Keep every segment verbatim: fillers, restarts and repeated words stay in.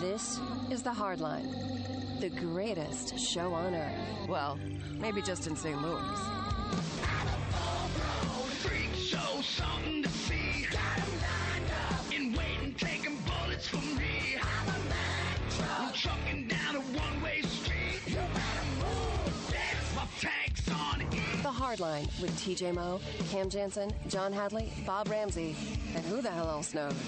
This is The Hardline, the greatest show on earth. Well, maybe just in Saint Louis. Freak show, something to see. Got 'em lined up and waiting, taking bullets for me. I'm a metro. I'm trucking down a one-way street. You better move, bitch. My tank's on E. The Hardline with T J Moe, Cam Jansen, John Hadley, Bob Ramsey, and who the hell else knows?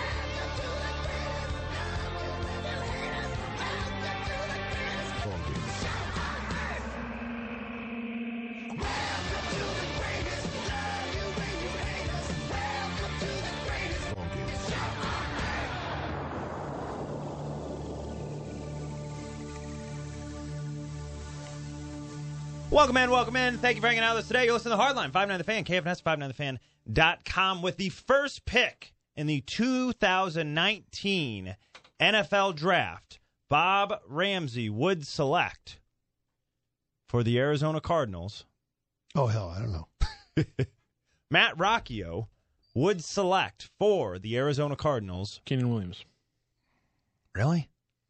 Welcome in, welcome in. Thank you for hanging out with us today. You're listening to The Hardline, five nine The Fan, K F N S, five nine the fan dot com, with the first pick in the two thousand nineteen N F L Draft. Bob Ramsey would select for the Arizona Cardinals. Oh, hell, I don't know. Matt Rocchio would select for the Arizona Cardinals. Keenan Williams. Really?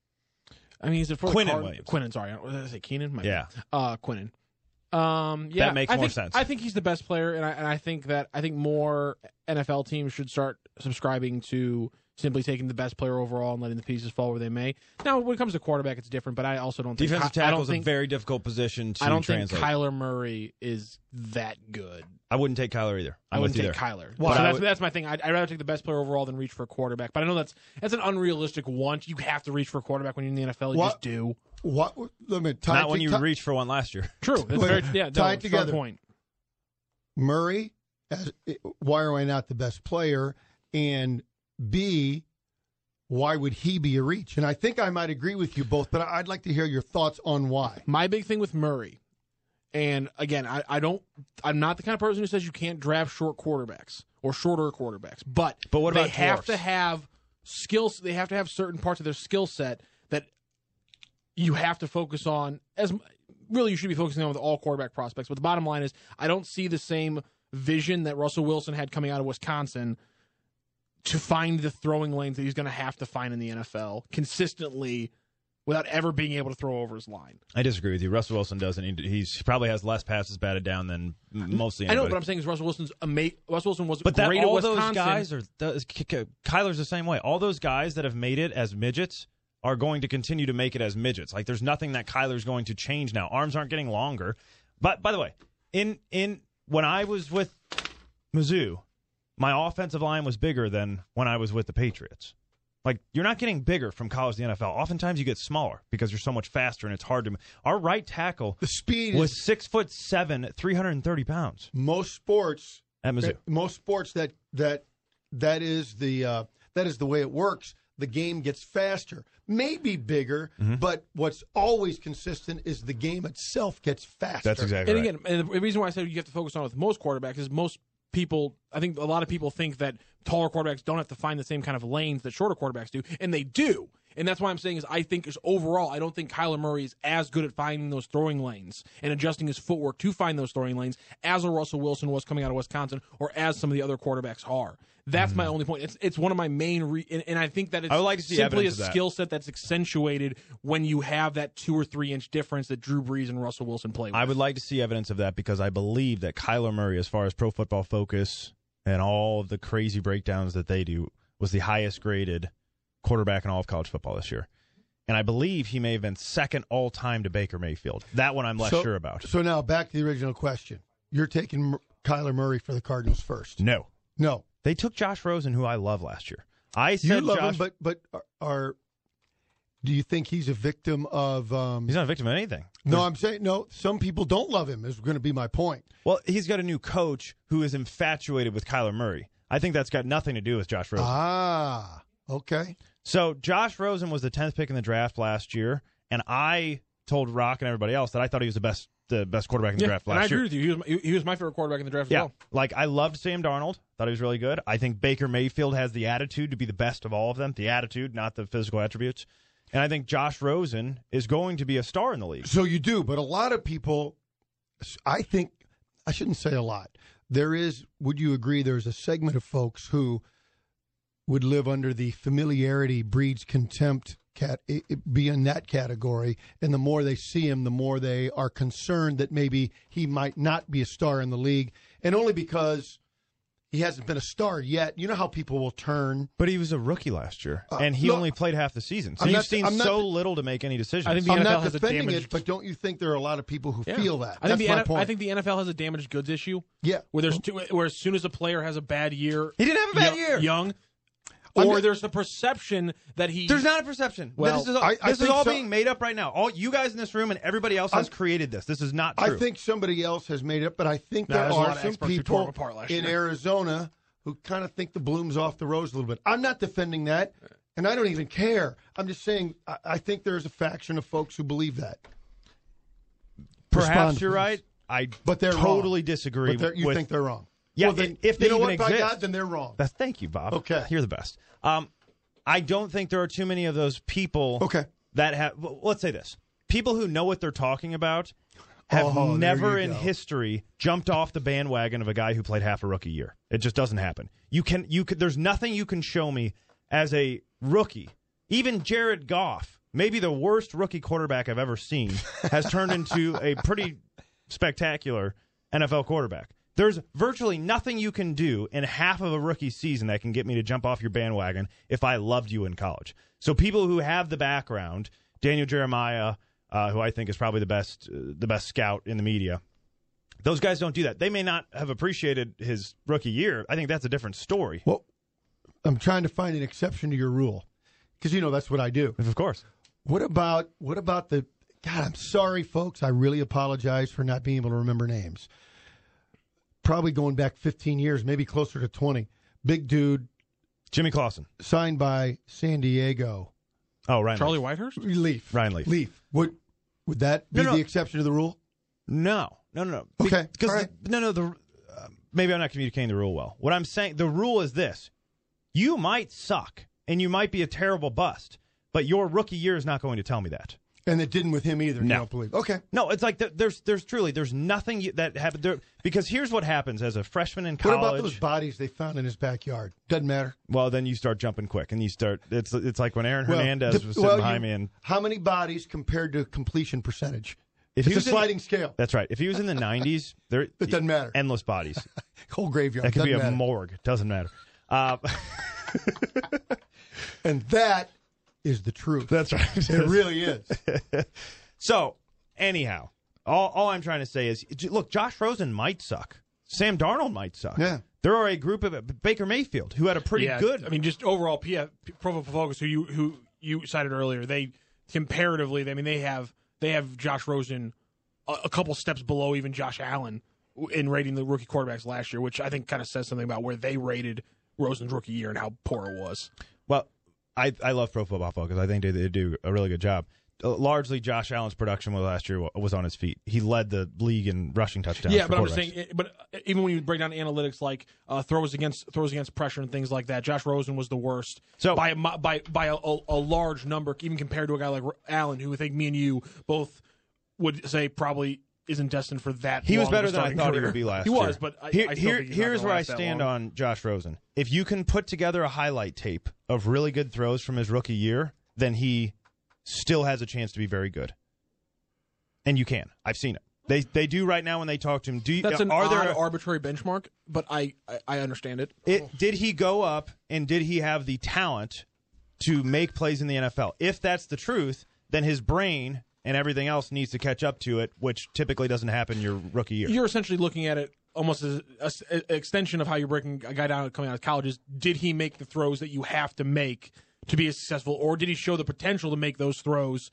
I mean, is it for Quinnen the Card- Williams. Quinnen, sorry. Did I say Keenan? My Yeah. bad. Uh, Quinnen. Um, yeah, That makes I more think, sense. I think he's the best player, and I, and I think that I think more N F L teams should start subscribing to simply taking the best player overall and letting the pieces fall where they may. Now, when it comes to quarterback, it's different, but I also don't think Defensive I, I tackle don't is a think, very difficult position to I don't translate. think Kyler Murray is that good. I wouldn't take Kyler either. I'm I with wouldn't you take there. Kyler. Well, so I that's, would- that's my thing. I'd, I'd rather take the best player overall than reach for a quarterback. But I know that's that's an unrealistic want. You have to reach for a quarterback when you're in the N F L. You What? just do. What? Let me tie Not it when to- you tie- reached for one last year. True. That's Wait, very, yeah, tie no, it fair together. point. Murray, as, why am I not the best player? And B, why would he be a reach? And I think I might agree with you both, but I'd like to hear your thoughts on why. My big thing with Murray, and again, I, I don't, I'm not the kind of person who says you can't draft short quarterbacks or shorter quarterbacks, but But what they about have dwarfs? to have skills. They have to have certain parts of their skill set that you have to focus on. As really, you should be focusing on with all quarterback prospects. But the bottom line is, I don't see the same vision that Russell Wilson had coming out of Wisconsin to find the throwing lanes that he's going to have to find in the N F L consistently without ever being able to throw over his line. I disagree with you. Russell Wilson doesn't. He he's probably has less passes batted down than m- mostly I know, anybody. but I'm saying is Russell Wilson's ama- Russell Wilson was But that great all at Wisconsin. those guys are those, Kyler's the same way. All those guys that have made it as midgets are going to continue to make it as midgets. Like there's nothing that Kyler's going to change now. Arms aren't getting longer. But by the way, in in when I was with Mizzou, my offensive line was bigger than when I was with the Patriots. Like, you're not getting bigger from college to the N F L. Oftentimes you get smaller because you're so much faster and it's hard to. Our right tackle The speed was is six foot seven, three hundred thirty pounds most sports. at Mizzou. Most sports that that that is the uh, that is the way it works. The game gets faster, maybe bigger, Mm-hmm. but what's always consistent is the game itself gets faster. That's exactly And right. again, and the reason why I said you have to focus on with most quarterbacks is most people, I think a lot of people think that taller quarterbacks don't have to find the same kind of lanes that shorter quarterbacks do, and they do. And that's why I'm saying is I think is overall, I don't think Kyler Murray is as good at finding those throwing lanes and adjusting his footwork to find those throwing lanes as a Russell Wilson was coming out of Wisconsin or as some of the other quarterbacks are. That's my only point. It's it's one of my main, re- and, and I think that it's I would like to see simply a evidence of that. skill set that's accentuated when you have that two or three inch difference that Drew Brees and Russell Wilson play with. I would like to see evidence of that because I believe that Kyler Murray, as far as Pro Football Focus and all of the crazy breakdowns that they do, was the highest graded quarterback in all of college football this year. And I believe he may have been second all time to Baker Mayfield. That one I'm less so, sure about. So now back to the original question. You're taking M- Kyler Murray for the Cardinals first. No. No. They took Josh Rosen, who I love last year. I You said love Josh, him, but but are, are do you think he's a victim of? Um, he's not a victim of anything. no, I'm saying no. Some people don't love him. Is going to be my point. Well, he's got a new coach who is infatuated with Kyler Murray. I think that's got nothing to do with Josh Rosen. Ah, okay. So Josh Rosen was the tenth pick in the draft last year, and I told Rock and everybody else that I thought he was the best the best quarterback in the yeah, draft and I last agree year. with you. He was, my, he was my favorite quarterback in the draft Yeah, as well. like I loved Sam Darnold. Thought he was really good. I think Baker Mayfield has the attitude to be the best of all of them. The attitude, not the physical attributes. And I think Josh Rosen is going to be a star in the league. So you do, but a lot of people, I think, I shouldn't say a lot. There is, would you agree, there's a segment of folks who would live under the familiarity breeds contempt cat be in that category, and the more they see him, the more they are concerned that maybe he might not be a star in the league, and only because he hasn't been a star yet. You know how people will turn. But he was a rookie last year, Uh, and he no, only played half the season. So I'm you've not- seen I'm not- so little to make any decisions. I think the I'm N F L not has a defending damaged. it, but don't you think there are a lot of people who Yeah. feel that? I That's think the my N F L, point. I think the N F L has a damaged goods issue. Yeah. where there's two, where as soon as a player has a bad year, He didn't have a bad yo- year. young, I'm or not- there's the perception that he. There's not a perception. Well, this is all, I- I this is think all so- being made up right now. All you guys in this room and everybody else has I'm- created this. This is not I true. think somebody else has made it, but I think No, there there's a lot are of some experts who tore him people apart last in year. Arizona who kind of think the bloom's off the rose a little bit. I'm not defending that, and I don't even care. I'm just saying I, I think there's a faction of folks who believe that. Perhaps Respond, you're please. right. I But they're totally wrong. disagree But they're- you with. think they're wrong. Yeah, well, then, if they you know even what, by exist. God, then they're wrong. That's, thank you, Bob. Okay. You're the best. Um, I don't think there are too many of those people. Okay. That have. Well, let's say this: people who know what they're talking about have Oh, there never you in go. history jumped off the bandwagon of a guy who played half a rookie year. It just doesn't happen. You can. You could. There's nothing you can show me as a rookie. Even Jared Goff, maybe the worst rookie quarterback I've ever seen, has turned into a pretty spectacular N F L quarterback. There's virtually nothing you can do in half of a rookie season that can get me to jump off your bandwagon if I loved you in college. So people who have the background, Daniel Jeremiah, uh, who I think is probably the best, uh, the best scout in the media, those guys don't do that. They may not have appreciated his rookie year. I think that's a different story. Well, I'm trying to find an exception to your rule because you know that's what I do. Of course. What about what about the? God, I'm sorry, folks. I really apologize for not being able to remember names. Probably going back fifteen years, maybe closer to twenty. Big dude, Jimmy Clausen. signed by San Diego. Oh, Ryan Charlie Leaf. Whitehurst. Leaf. Ryan Leaf. Leaf. Would would that be No, no. the exception to the rule? No, no, no, no. Be- Okay, Because all right. the- no, no. The uh, maybe I'm not communicating the rule well. What I'm saying, the rule is this: you might suck and you might be a terrible bust, but your rookie year is not going to tell me that. And it didn't with him either. You No. don't believe? Okay. No, it's like th- there's there's truly there's nothing you, that happened there because here's what happens as a freshman in What college. about those bodies they found in his backyard? Doesn't matter. Well, then you start jumping quick and you start. It's it's like when Aaron Well, Hernandez the- was sitting well, behind you- me and how many bodies compared to completion percentage? if It's he a was in- sliding scale. That's right. If he was in the nineties, there It doesn't matter. Endless bodies. Whole graveyard. That could be a doesn't matter. morgue. Doesn't matter. Uh, And that is the truth. that's right. It really is. So, anyhow, all, all I'm trying to say is, j- look, Josh Rosen might suck. Sam Darnold might suck. Yeah. There are a group of Baker Mayfield who had a pretty yeah, good. I mean, just overall, P F, Pro Football Focus, who you who you cited earlier, they comparatively, I mean, they have they have Josh Rosen a, a couple steps below even Josh Allen in rating the rookie quarterbacks last year, which I think kind of says something about where they rated Rosen's rookie year and how poor it was. well, I, I love Pro Football Focus. I think they, they do a really good job. Uh, largely, Josh Allen's production last year wa- was on his feet. He led the league in rushing touchdowns. Yeah, for but I'm just quarterbacks. saying. But even when you break down analytics like uh, throws against throws against pressure and things like that, Josh Rosen was the worst. So- by a, mo- by by a, a, a large number, even compared to a guy like Allen, who I think me and you both would say probably isn't destined for that. He was long of a better than I starting thought he career. would be last He year. was, but I, Here- I still here- think he's not here's gonna where I last that stand long. on Josh Rosen. If you can put together a highlight tape of really good throws from his rookie year, then he still has a chance to be very good. And you can. I've seen it. They they do right now when they talk to him. Do you, That's an are odd there arbitrary benchmark, but I, I, I understand it. it, did he go up and did he have the talent to make plays in the N F L? If that's the truth, then his brain and everything else needs to catch up to it, which typically doesn't happen your rookie year. You're essentially looking at it almost as an extension of how you're breaking a guy down coming out of college. Is did he make the throws that you have to make to be successful, or did he show the potential to make those throws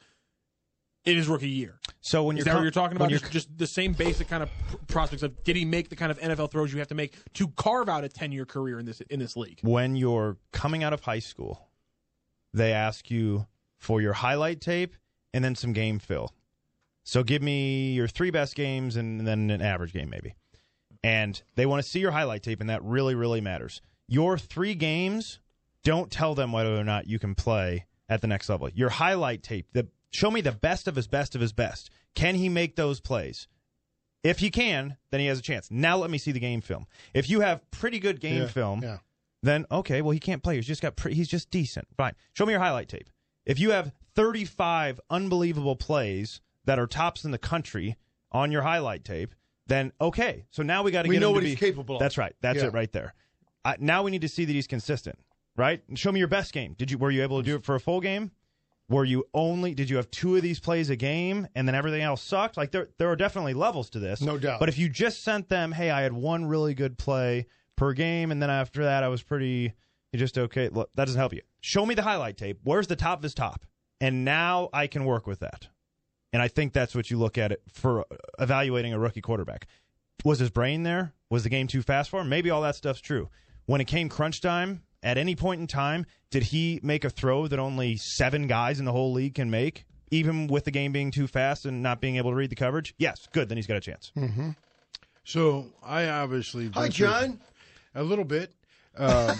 in his rookie year? So when Is you're that com- what you're talking when about? you're- Just, just the same basic kind of pr- prospects of did he make the kind of N F L throws you have to make to carve out a ten-year career in this in this league? when you're coming out of high school, they ask you for your highlight tape and then some game film. So give me your three best games and then an average game maybe. And they want to see your highlight tape, and that really, really matters. Your three games, don't tell them whether or not you can play at the next level. Your highlight tape, the show me the best of his best of his best. Can he make those plays? If he can, then he has a chance. Now let me see the game film. If you have pretty good game Yeah, film, yeah. then okay, well he can't play. He's just got pre- he's just decent. Fine. Show me your highlight tape. If you have thirty-five unbelievable plays that are tops in the country on your highlight tape, then okay. So now we got to We get know him to what be he's capable of. That's right. That's Yeah. it right there. Uh, now we need to see that he's consistent, right? Show me your best game. Did you were you able to do it for a full game? Were you only did you have two of these plays a game and then everything else sucked? Like there there are definitely levels to this. No doubt. But if you just sent them, hey, I had one really good play per game and then after that I was pretty just okay, look, that doesn't help you. Show me the highlight tape. Where's the top of his top? And now I can work with that. And I think that's what you look at it for evaluating a rookie quarterback. Was his brain there? Was the game too fast for him? Maybe all that stuff's true. When it came crunch time, at any point in time, did he make a throw that only seven guys in the whole league can make, even with the game being too fast and not being able to read the coverage? Yes, good. Then he's got a chance. Mm-hmm. So I obviously Hi, John. a little bit. Um,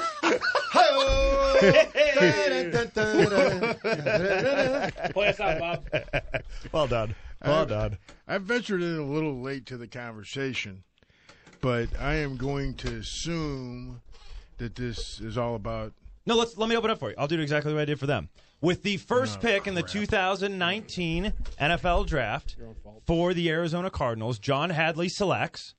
Play us out, Bob. Well done. Well I've- done. I ventured in a little late to the conversation, but I am going to assume that this is all about. No, let's let me open up for you. I'll do exactly what I did for them. With the first pick in the two thousand nineteen N F L Draft for the Arizona Cardinals, John Hadley selects.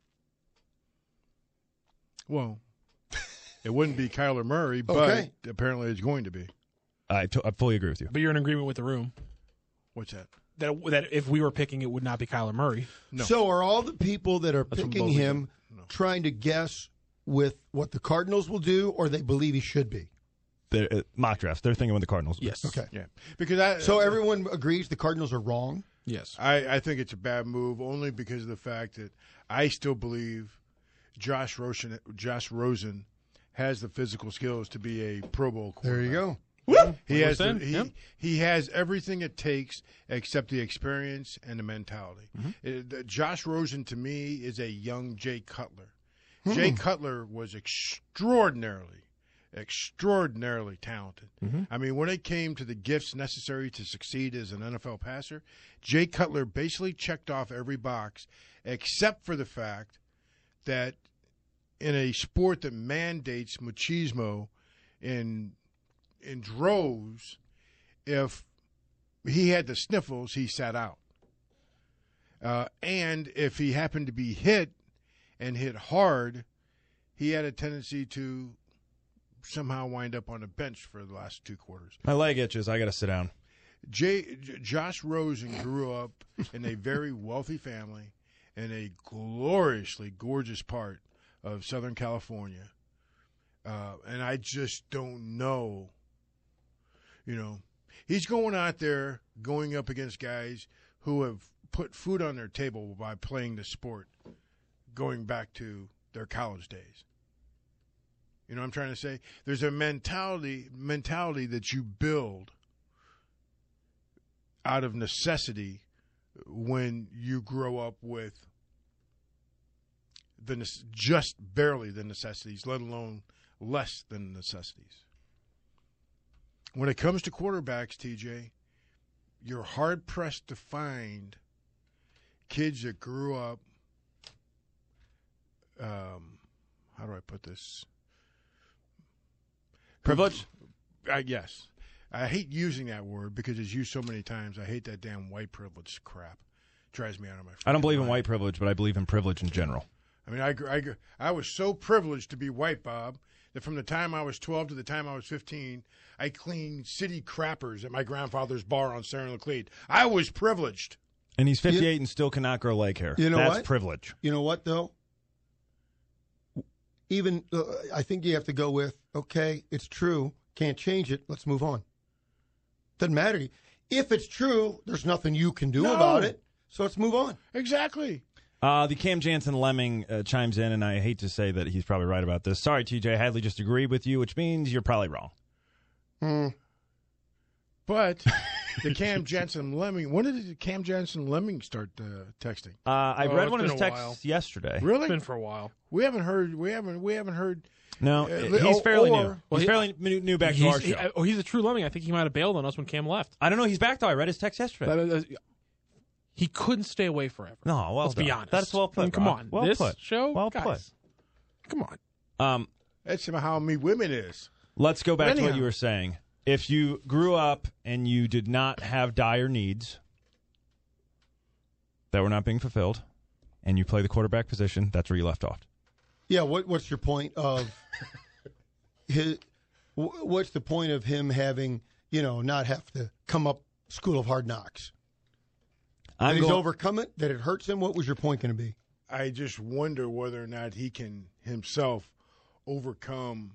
Well, it wouldn't be Kyler Murray, but Okay. apparently it's going to be. I, t- I fully agree with you. But you're in agreement with the room What's that? that that if we were picking, it would not be Kyler Murray. No. So are all the people that are That's what picking both of him them- no. trying to guess with what the Cardinals will do, or they believe he should be? They're, uh, mock drafts. They're thinking with the Cardinals. Yes. Okay. Yeah, because I. So everyone agrees the Cardinals are wrong? Yes. I, I think it's a bad move only because of the fact that I still believe Josh Rosen, Josh Rosen has the physical skills to be a Pro Bowl quarterback. There you go. He has the, saying, he, yep. he has everything it takes except the experience and the mentality. Mm-hmm. It- the- Josh Rosen to me is a young Jay Cutler. Jay Cutler was extraordinarily, extraordinarily talented. Mm-hmm. I mean, when it came to the gifts necessary to succeed as an N F L passer, Jay Cutler basically checked off every box except for the fact that in a sport that mandates machismo in in droves, if he had the sniffles, he sat out. Uh, and if he happened to be hit and hit hard, he had a tendency to somehow wind up on a bench for the last two quarters. My leg itches. I got to sit down. J, J, Josh Rosen grew up in a very wealthy family in a gloriously gorgeous part of Southern California. Uh, and I just don't know. You know, he's going out there going up against guys who have put food on their table by playing the sport going back to their college days. You know what I'm trying to say? There's a mentality mentality that you build out of necessity when you grow up with the nece- just barely the necessities, let alone less than necessities. When it comes to quarterbacks, T J, you're hard-pressed to find kids that grew up, um, how do I put this? Privilege? Uh, yes. I hate using that word because it's used so many times. I hate that damn white privilege crap. drives me out of my I don't believe in mind. white privilege, but I believe in privilege in general. I mean, I, I, I was so privileged to be white, Bob, that from the time I was twelve to the time I was fifteen, I cleaned city crappers at my grandfather's bar on Sarah Laclede. I was privileged. And he's fifty-eight and still cannot grow leg hair. You know That's what? privilege. You know what, though? Even, uh, I think you have to go with, okay, it's true, can't change it, let's move on. Doesn't matter. If it's true, there's nothing you can do No. about it, so let's move on. Exactly. Uh, the Cam Jansen Lemming uh, chimes in, and I hate to say that he's probably right about this. Sorry, T J Hadley just agreed with you, which means you're probably wrong. Hmm. But the Cam Jansen Lemming, when did the Cam Jansen Lemming start uh, texting? Uh, I Oh, read it's one of been his a texts while. yesterday. Really? It's been for a while. We haven't heard. We haven't. We haven't heard. No, Uh, he's or- fairly or- new. Well, He's he- fairly new, new back to our He's, show. he, oh, he's a true Lemming. I think he might have bailed on us when Cam left. I don't know. He's back though. I read his text yesterday. But, uh, he couldn't stay away forever. No, well Let's be done. honest. That's well put, I mean, come Rob. on. Well this put. show, Well guys, put. come on. Um, That's how me women is. let's go back But to what anyhow. you were saying. if you grew up and you did not have dire needs that were not being fulfilled, and you play the quarterback position, that's where you left off. Yeah, what what's your point of his? What's the point of him having, you know, not have to come up School of Hard Knocks? I'm That he's going- overcome it. That it hurts him. What was your point going to be? I just wonder whether or not he can himself overcome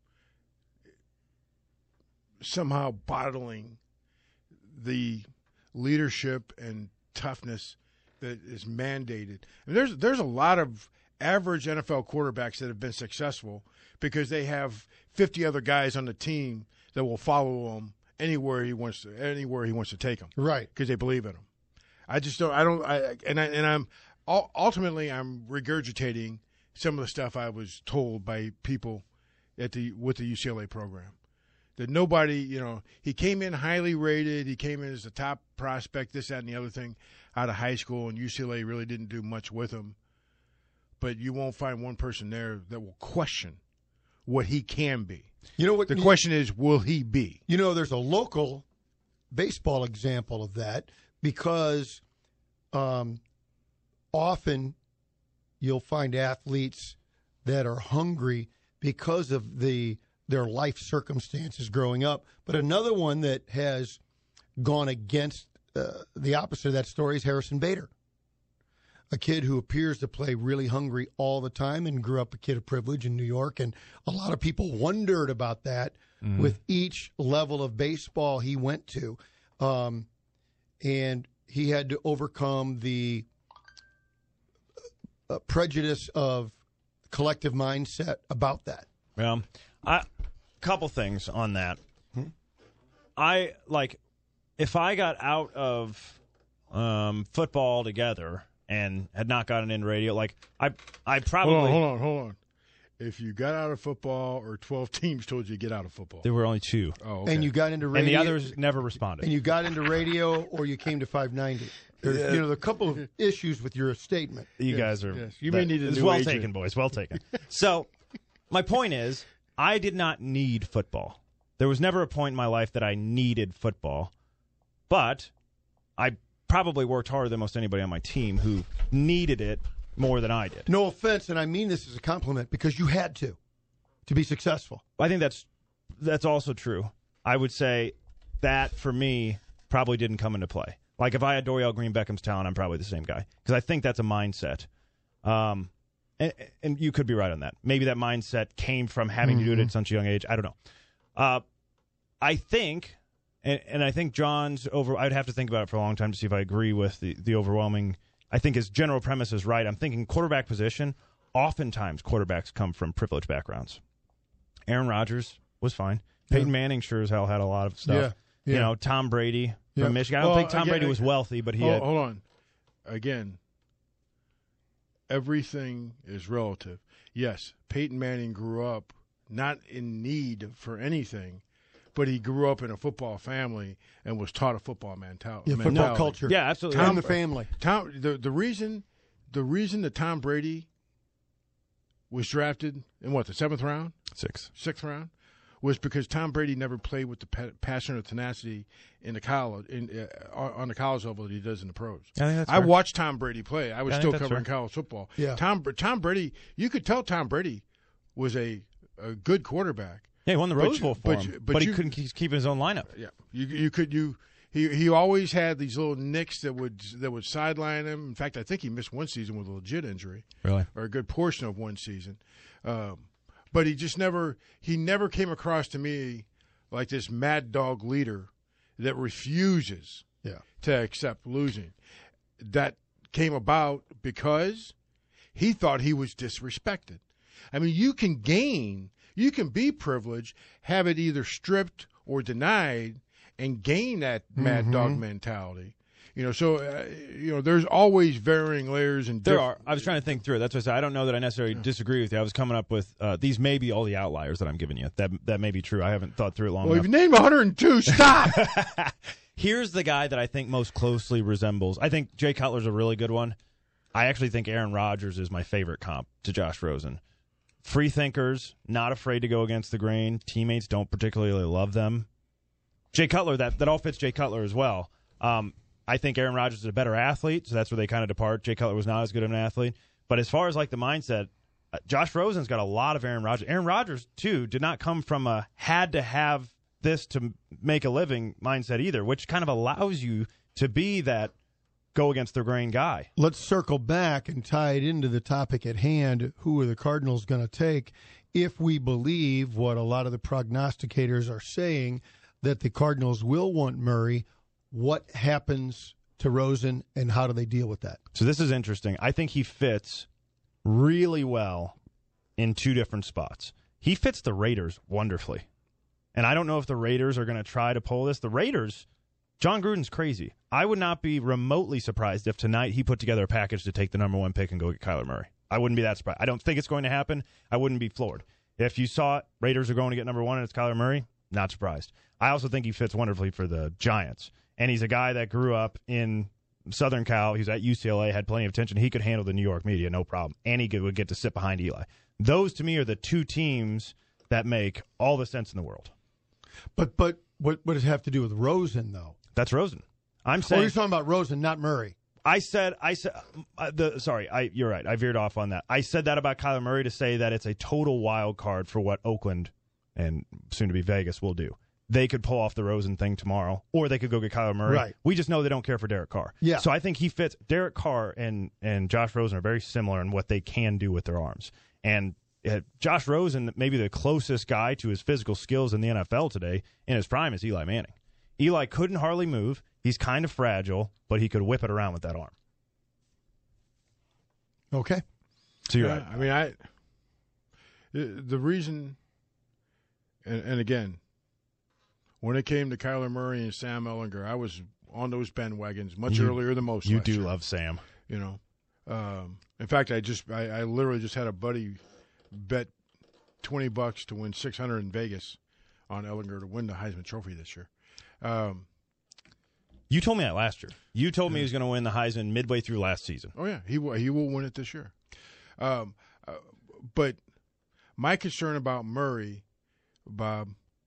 somehow bottling the leadership and toughness that is mandated. And there's there's a lot of average N F L quarterbacks that have been successful because they have fifty other guys on the team that will follow him anywhere he wants to anywhere he wants to take them. Right. Because they believe in him. I just don't. I don't. I and I and I'm ultimately I'm regurgitating some of the stuff I was told by people at the with the U C L A program. That nobody, you know, he came in highly rated. He came in as the top prospect, this, that, and the other thing out of high school, and U C L A really didn't do much with him. But you won't find one person there that will question what he can be. You know what? The question is, will he be? You know, there's a local baseball example of that because um, often you'll find athletes that are hungry because of the their life circumstances growing up. But another one that has gone against uh, the opposite of that story is Harrison Bader, a kid who appears to play really hungry all the time and grew up a kid of privilege in New York. And a lot of people wondered about that mm. with each level of baseball he went to. Um, and he had to overcome the uh, prejudice of collective mindset about that. Well, a couple things on that. Hmm? I, like, if I got out of um, football altogether and had not gotten into radio, like, I I probably... Hold on, hold on, hold on. If you got out of football or twelve teams told you to get out of football. There were only two. Oh, okay. And you got into radio. And the others never responded. And you got into radio or you came to five ninety. There's, yeah. you know, a couple of issues with your statement. You yes, guys are... Yes. You may need a It's new well agent. taken, boys. Well taken. So, my point is, I did not need football. There was never a point in my life that I needed football. But I probably worked harder than most anybody on my team who needed it more than I did. No offense, and I mean this as a compliment, because you had to, to be successful. I think that's that's also true. I would say that, for me, probably didn't come into play. Like, if I had Dorial Green Beckham's talent, I'm probably the same guy. Because I think that's a mindset. Um, and, and you could be right on that. Maybe that mindset came from having mm-hmm. to do it at such a young age. I don't know. Uh, I think, and, and I think John's over, I'd have to think about it for a long time to see if I agree with the, the overwhelming, I think his general premise is right. I'm thinking quarterback position, oftentimes quarterbacks come from privileged backgrounds. Aaron Rodgers was fine. Peyton yeah. Manning sure as hell had a lot of stuff. Yeah. Yeah. You know, Tom Brady from yeah. Michigan. I don't well, think Tom again, Brady was wealthy, but he hold, had... Hold on. Again, everything is relative. Yes, Peyton Manning grew up not in need for anything, but he grew up in a football family and was taught a football mental- yeah, mentality. football culture. Yeah, absolutely. Tom, the family. Tom, the the reason, the reason that Tom Brady was drafted in what, the seventh round, Six. sixth round, was because Tom Brady never played with the pa- passion or tenacity in the college in uh, on the college level that he does in the pros. I think that's I fair. watched Tom Brady play. I was I think still that's covering fair. college football. Yeah. Tom Tom Brady, you could tell Tom Brady was a, a good quarterback. Yeah, he won the But Rose you- Bowl for but him, you- but, but he you- couldn't keep, keep his own lineup. Yeah, you you could you he he always had these little nicks that would that would sideline him. In fact, I think he missed one season with a legit injury, Really? or a good portion of one season. Um, but he just never he never came across to me like this mad dog leader that refuses Yeah. to accept losing. That came about because he thought he was disrespected. I mean, you can gain, you can be privileged, have it either stripped or denied, and gain that mad Mm-hmm. dog mentality. You know, so uh, you know, there's always varying layers and There diff- are. I was trying to think through it. That's what I said. I don't know that I necessarily disagree with you. I was coming up with uh, these may be all the outliers that I'm giving you. That that may be true. I haven't thought through it long Well, enough. if you name one hundred two, stop. Here's the guy that I think most closely resembles. I think Jay Cutler's a really good one. I actually think Aaron Rodgers is my favorite comp to Josh Rosen. Free thinkers, not afraid to go against the grain. Teammates don't particularly love them. Jay Cutler, that, that all fits Jay Cutler as well. Um, I think Aaron Rodgers is a better athlete, so that's where they kind of depart. Jay Cutler was not as good of an athlete. But as far as like the mindset, uh, Josh Rosen's got a lot of Aaron Rodgers. Aaron Rodgers, too, did not come from a had to have this to make a living mindset either, which kind of allows you to be that go against the grain guy. Let's circle back and tie it into the topic at hand. Who are the Cardinals going to take? If we believe what a lot of the prognosticators are saying, that the Cardinals will want Murray, what happens to Rosen and how do they deal with that? So this is interesting. I think he fits really well in two different spots. He fits the Raiders wonderfully. And I don't know if the Raiders are going to try to pull this. The Raiders, John Gruden's crazy. I would not be remotely surprised if tonight he put together a package to take the number one pick and go get Kyler Murray. I wouldn't be that surprised. I don't think it's going to happen. I wouldn't be floored. If you saw it, Raiders are going to get number one and it's Kyler Murray, not surprised. I also think he fits wonderfully for the Giants. And he's a guy that grew up in Southern Cal. He was at U C L A, had plenty of attention. He could handle the New York media, no problem. And he could, would get to sit behind Eli. Those, to me, are the two teams that make all the sense in the world. But but what, what does it have to do with Rosen, though? That's Rosen. I'm Oh, saying. you're talking about Rosen, not Murray. I said, I said, uh, the sorry, I you're right. I veered off on that. I said that about Kyler Murray to say that it's a total wild card for what Oakland and soon to be Vegas will do. They could pull off the Rosen thing tomorrow, or they could go get Kyler Murray. Right. We just know they don't care for Derek Carr. Yeah. So I think he fits. Derek Carr and and Josh Rosen are very similar in what they can do with their arms. And uh, Josh Rosen, maybe the closest guy to his physical skills in the N F L today in his prime is Eli Manning. Eli couldn't hardly move. He's kind of fragile, but he could whip it around with that arm. Okay. So you're Yeah, right. I mean, I the the reason, and, and again, when it came to Kyler Murray and Sam Ehlinger, I was on those bandwagons much You- earlier than most. You last do year, love Sam. you know. Um, in fact, I just I, I literally just had a buddy bet twenty bucks to win six hundred in Vegas on Ehlinger to win the Heisman Trophy this year. Um, You told me that last year. You told me he was going to win the Heisman midway through last season. Oh yeah, he will, he will win it this year. Um, uh, but my concern about Murray, Bob,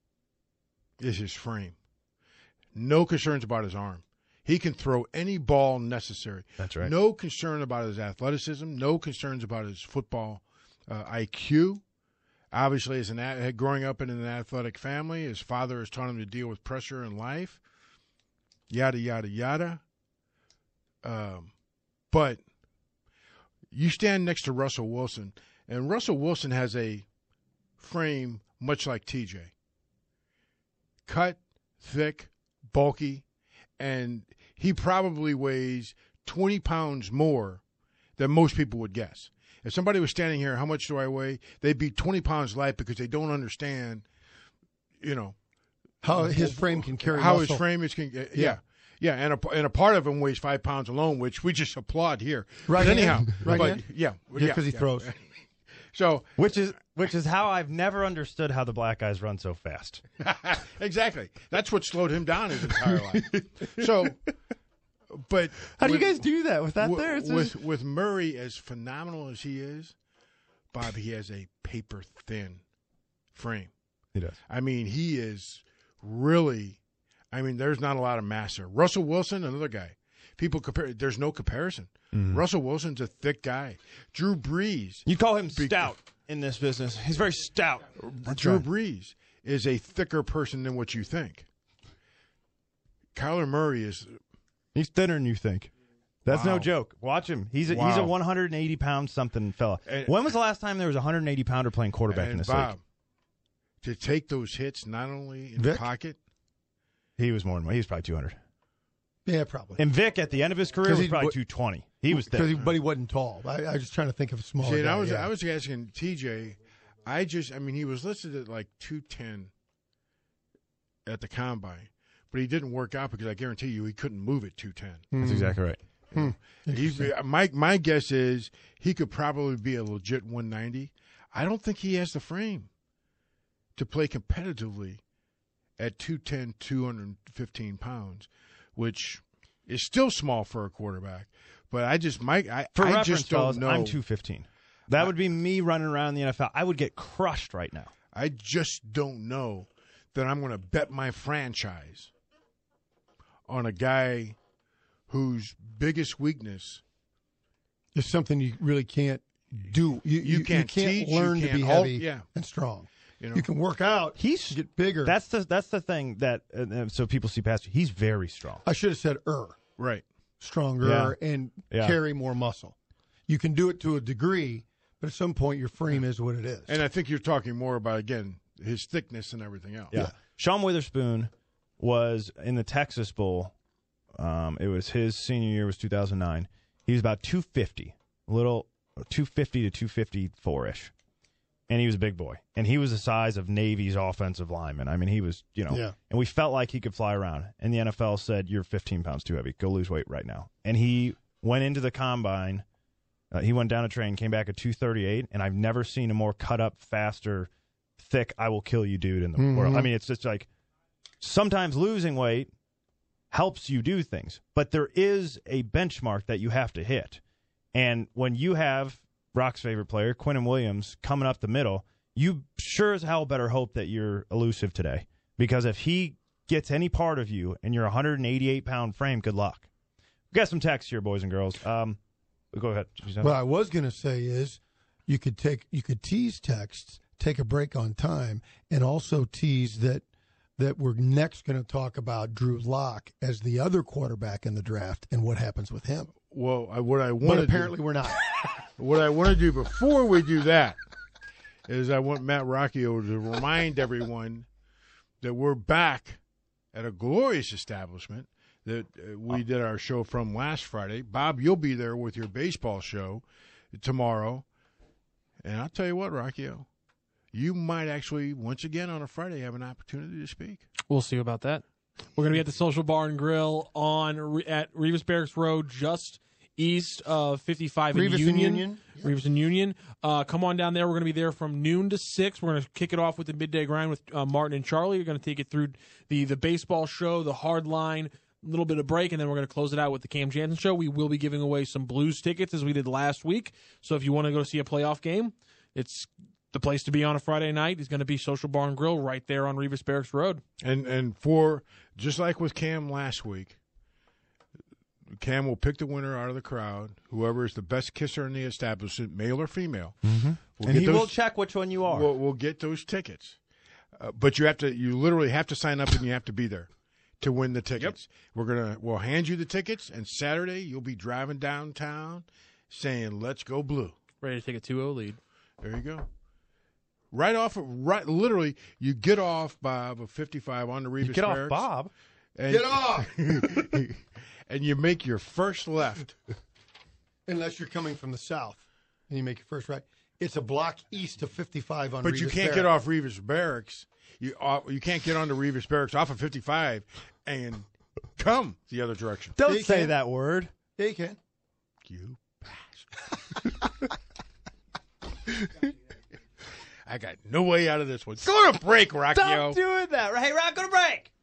is his frame. No concerns about his arm. He can throw any ball necessary. That's right. No concern about his athleticism. No concerns about his football uh, I Q. Obviously, as an a- growing up in an athletic family, his father has taught him to deal with pressure in life. Yada yada yada. Um, but you stand next to Russell Wilson, and Russell Wilson has a frame much like T J. Cut, thick, bulky, and he probably weighs twenty pounds more than most people would guess. If somebody was standing here, how much do I weigh? They'd be twenty pounds light because they don't understand, you know, How his frame can carry how muscle. his frame is. Can, yeah. yeah. Yeah, and a, and a part of him weighs five pounds alone, which we just applaud here. Right But hand? anyhow, Right but hand? yeah, Yeah, because he throws. So Which is which is how I've never understood how the black guys run so fast. exactly, that's what slowed him down his entire life. So, but How do you with- guys do that with that with, there? It's with just- with Murray, as phenomenal as he is, Bob, he has a paper thin frame. he does. I mean, he is really. I mean, there's not a lot of mass there. Russell Wilson, another guy. People compare. There's no comparison. Mm-hmm. Russell Wilson's a thick guy. Drew Brees. You call him stout in this business. He's very stout. Drew right. Brees is a thicker person than what you think. Kyler Murray is. He's thinner than you think. That's Wow. no joke. Watch him. He's a, he's a Wow. one hundred eighty pound something fella. And- when was the last time there was a one hundred eighty pounder playing quarterback in And this Bob, league? to take those hits not only in Vic? the pocket. He was more than he was probably two hundred. Yeah, probably. And Vic at the end of his career 'Cause was he- probably what- two twenty. He was Because he, thick. but he wasn't tall. I, I was just trying to think of a smaller See, and guy, I was yeah. I was asking T J. I just I mean he was listed at like two ten at the combine, but he didn't work out because I guarantee you he couldn't move at two ten. That's exactly right. He, my my guess is he could probably be a legit one ninety. I don't think he has the frame to play competitively at two ten, two fifteen pounds, which is still small for a quarterback. But I just Mike, I, For I reference, just don't fellas, know. I'm two fifteen. That would be me running around the N F L. I would get crushed right now. I just don't know that I'm going to bet my franchise on a guy whose biggest weakness It's something you really can't do. You, You can't teach, you learn to can't be al- heavy yeah. and strong. You know? You can work out. He's get bigger. That's the that's the thing that uh, so people see past you. He's very strong. I should have said er, right. stronger Yeah. and Yeah. carry more muscle. You can do it to a degree, but at some point your frame is what it is. And I think you're talking more about, again, his thickness and everything else. Yeah. Sean Witherspoon was in the Texas Bowl. Um, it was his senior year, was two thousand nine. He was about two fifty, a little two fifty to two fifty-four ish. And he was a big boy. And he was the size of Navy's offensive lineman. I mean, he was, you know, Yeah. and we felt like he could fly around. And the N F L said, you're fifteen pounds too heavy. Go lose weight right now. And he went into the combine. Uh, he went down a train, came back at two thirty-eight. And I've never seen a more cut up, faster, thick, I will kill you dude in the Mhm. world. I mean, it's just like sometimes losing weight helps you do things. But there is a benchmark that you have to hit. And when you have Brock's favorite player, Quinnen Williams, coming up the middle, you sure as hell better hope that you're elusive today. Because if he gets any part of you and you're a one hundred eighty-eight pound frame, good luck. We got some text here, boys and girls. Um, go ahead. What I was going to say is you could take you could tease texts, take a break on time, and also tease that that we're next going to talk about Drew Lock as the other quarterback in the draft and what happens with him. Well, I, what I want But to apparently do, we're not. what I want to do before we do that is I want Matt Rocchio to remind everyone that we're back at a glorious establishment that uh, we did our show from last Friday. Bob, you'll be there with your baseball show tomorrow. And I'll tell you what, Rocchio, you might actually, once again on a Friday, have an opportunity to speak. We'll see about that. We're going to be at the Social Bar and Grill on at Revis Barracks Road, just east of fifty-five Revis and and Union. Union. Revis and Union. Uh, come on down there. We're going to be there from noon to six. We're going to kick it off with the midday grind with uh, Martin and Charlie. We're going to take it through the the baseball show, the hard line, a little bit of break, and then we're going to close it out with the Cam Jansen show. We will be giving away some Blues tickets as we did last week. So if you want to go see a playoff game, it's the place to be on a Friday night. Is going to be Social Bar and Grill right there on Revis Barracks Road. And and for, just like with Cam last week, Cam will pick the winner out of the crowd, whoever is the best kisser in the establishment, male or female. Mm-hmm. We'll and get he those, will check which one you are. We'll, we'll get those tickets. Uh, but you have to, you literally have to sign up and you have to be there to win the tickets. Yep. We're gonna, we'll hand you the tickets, and Saturday you'll be driving downtown saying, "Let's go Blue." Ready to take a two oh lead. There you go. Right off, of, right, literally, you get off, Bob, of fifty-five on the Revis You get Barracks, off, Bob. and, Get off! and you make your first left. Unless you're coming from the south and you make your first right. It's a block east of fifty-five on But Revis you can't Barracks. get off Revis Barracks. You uh, you can't get onto Revis Barracks off of fifty-five and come the other direction. Don't You say can't. that word. Yeah, you can. You bastard. I got no way out of this one. Go to break, Rocchio. Stop doing that. Hey, Rock, go to break.